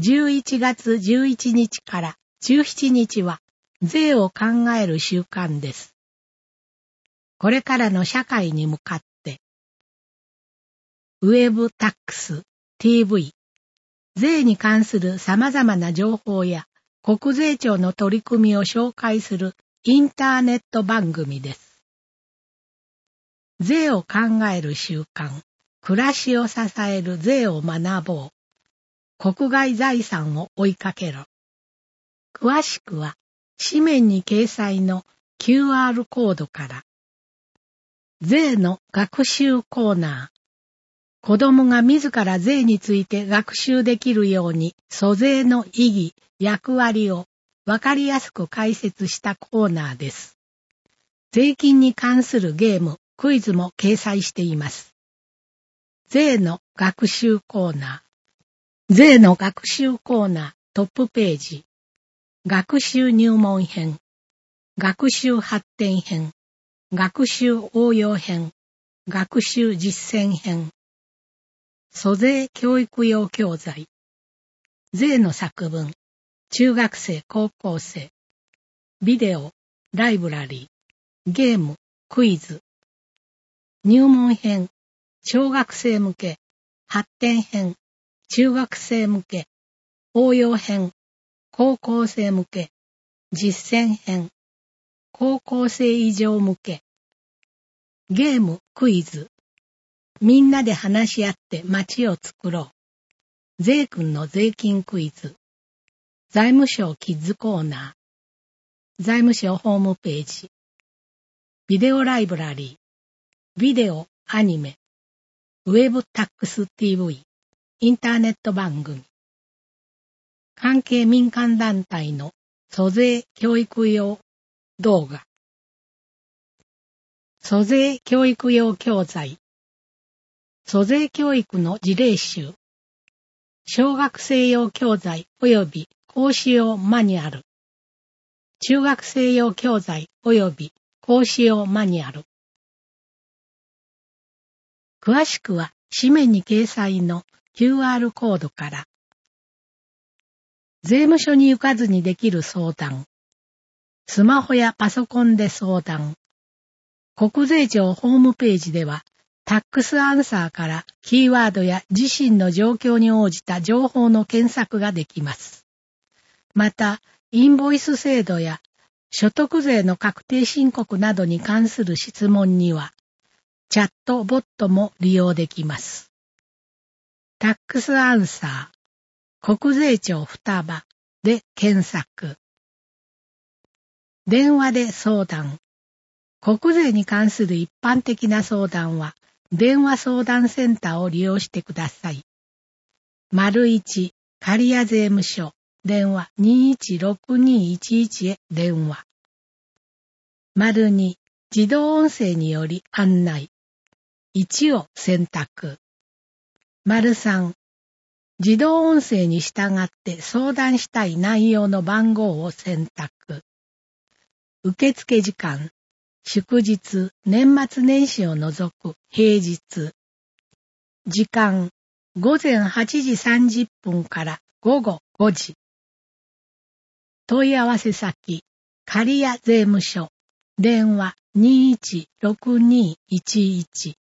11月11日から17日は税を考える週間です。これからの社会に向かって、ウェブタックス、TV、税に関する様々な情報や国税庁の取り組みを紹介するインターネット番組です。税を考える習慣、暮らしを支える税を学ぼう。国外財産を追いかけろ。詳しくは紙面に掲載の QR コードから。税の学習コーナー。子供が自ら税について学習できるように、租税の意義、役割をわかりやすく解説したコーナーです。税金に関するゲーム、クイズも掲載しています。税の学習コーナー。税の学習コーナートップページ。学習入門編。学習発展編。学習応用編。学習実践編。租税教育用教材。税の作文。中学生高校生。ビデオ、ライブラリー。ゲーム、クイズ。入門編。小学生向け。発展編。中学生向け。応用編。高校生向け。実践編。高校生以上向け。ゲーム、クイズ。みんなで話し合って街を作ろう。税君の税金クイズ。財務省キッズコーナー。財務省ホームページ。ビデオライブラリー。ビデオ、アニメ。ウェブタックス TV。インターネット番組。関係民間団体の租税教育用動画。租税教育用教材。租税教育の事例集。小学生用教材及び講師用マニュアル。中学生用教材及び講師用マニュアル。詳しくは紙面に掲載の QR コードから。税務署に行かずにできる相談。スマホやパソコンで相談。国税庁ホームページでは、タックスアンサーからキーワードや自身の状況に応じた情報の検索ができます。また、インボイス制度や所得税の確定申告などに関する質問には、チャットボットも利用できます。タックスアンサー、国税庁双葉で検索。電話で相談。国税に関する一般的な相談は、電話相談センターを利用してください。01、刈谷税務署、電話216211へ電話。02、自動音声により案内。1を選択。03、自動音声に従って相談したい内容の番号を選択。受付時間。祝日、年末年始を除く平日。時間、午前8時30分から午後5時。問い合わせ先、刈谷税務署、電話216211。